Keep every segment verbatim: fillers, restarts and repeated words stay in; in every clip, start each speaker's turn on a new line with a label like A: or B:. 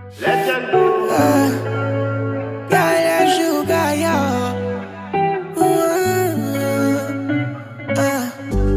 A: Legend.
B: Uh, yeah, yeah, sugar, yeah. Uh, uh.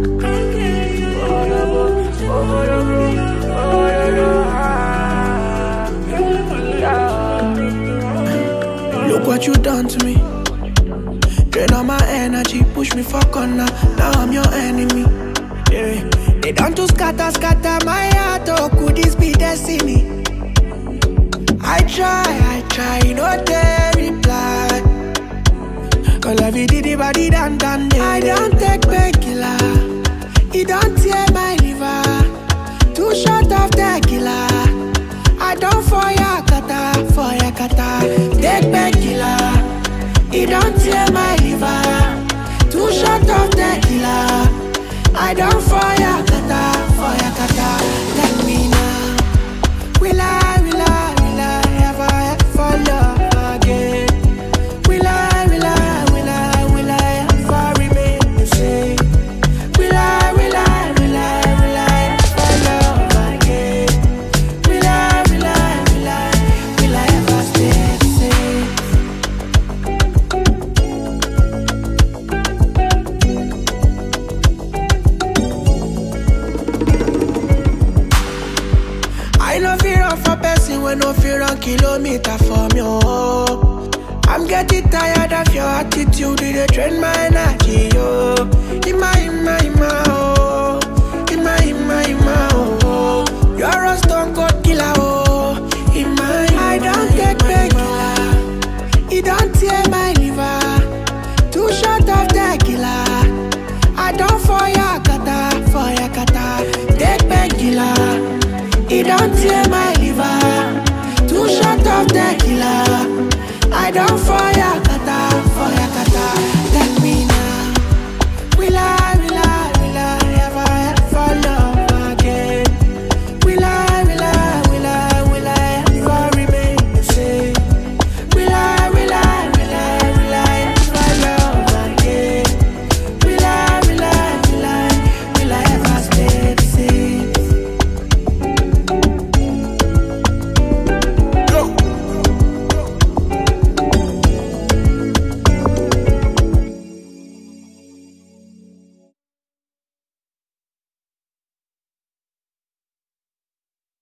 B: Look what you done to me. Drain all my energy, push me for corner. Now I'm your enemy. Yeah. They done to scatter, scatter my heart. Oh, could this be destiny? I try, I try, no they reply. All of it did it, body done, done. I don't take painkiller. It don't tear my liver. Too short of tequila. I don't for ya kata, for ya kata. Take painkiller. It don't tear my liver. Too short of tequila. I don't for ya kata, for ya kata. Tell me now, will I, will I, will I ever, ever love again? Will I, will I, will I, will I ever remain the same? Will I, will I, will I, will I ever love again? Will I, will I, will I, will I ever stay the same? I no fear of a person when no fear on kilometer from you. I'm getting tired of your attitude, it drain my energy, yo. Ima, ima, ima, oh. Ima, ima, ima, oh. You're a stone cold killer, oh. Ima, ima, I don't take painkiller. It don't tear my liver. Too short of tequila. I don't for ya kata, for ya kata. Take painkiller. It don't tear my liver. Too short of tequila. I don't for